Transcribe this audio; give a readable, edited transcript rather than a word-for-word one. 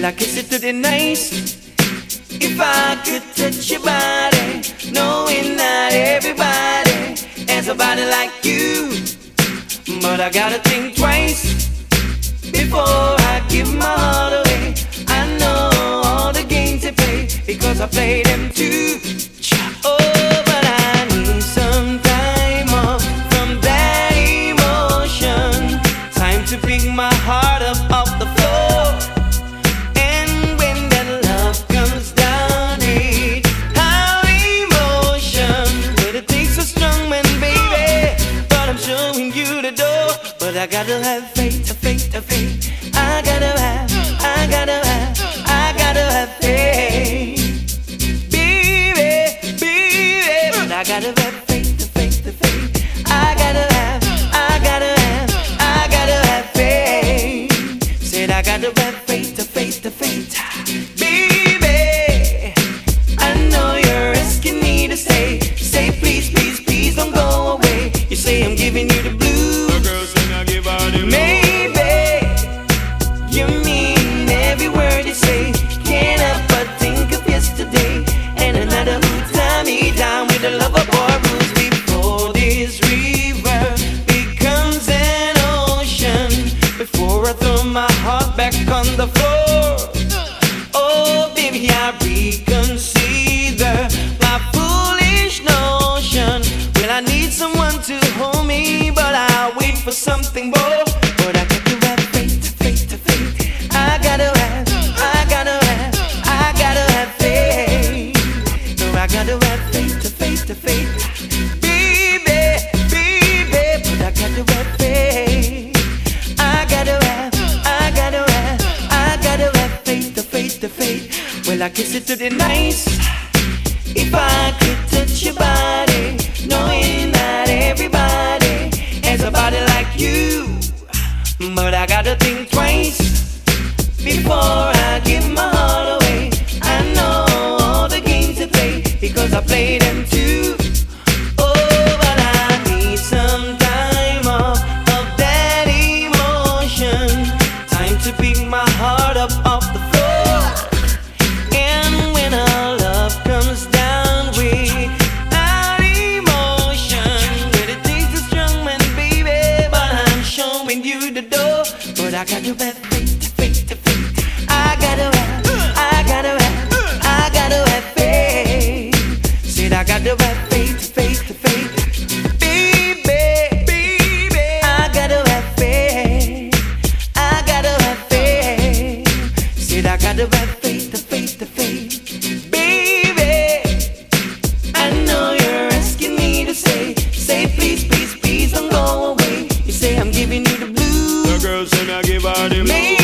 I kiss it to the nice. If I could touch your body, knowing not everybody has a body like you. But I gotta think twice before I give my heart away. I know all the games they play because I play them too. Oh, but I need some time off from that emotion. Time to pick my heart up off the floor. And when that love comes down, hey, how emotion. But it takes so strong, man, baby. But I'm showing you the door. But I gotta have faith, faith, faith. I gotta have faith. Baby, baby. But I gotta have faith, faith, faith. I gotta have faith. Said I gotta have faith, faith, faith. Baby, I know you're asking me to say please, please, please don't go away. You say I'm giving you the blues. The girl said I give her the blues. Maybe you mean every word you say. Can't help but think of yesterday and another time me down with the lover boy rules before this river becomes an ocean. Before I throw my heart back on the floor. Oh baby, I reconsider my foolish notion. Well, I need someone to hold me, but I wait for something more. But I got to have faith, faith, faith. I gotta have faith. No, I gotta have faith, faith, faith. Baby, baby, but I gotta have faith. I gotta have faith, faith, faith. Well, I kiss it to the nice. If I could touch your body, knowing that everybody has a body like you. But I gotta think twice before I give my heart away. I know all the games they play because I play them too. Oh, but I need some time off of that emotion. Time to pick my heart up off the floor. And when our love comes down without emotion, but it takes a strong man, baby. But I'm showing you the door. But I gotta have faith, faith, faith. I gotta have faith. Said I gotta have faith, faith, faith. Baby, baby, I gotta have faith. I gotta have faith. Said I gotta have faith, faith, faith. Baby, I know you're asking me to say please, please, please don't go away. You say I'm giving you the blues. The girl said I give her the blues.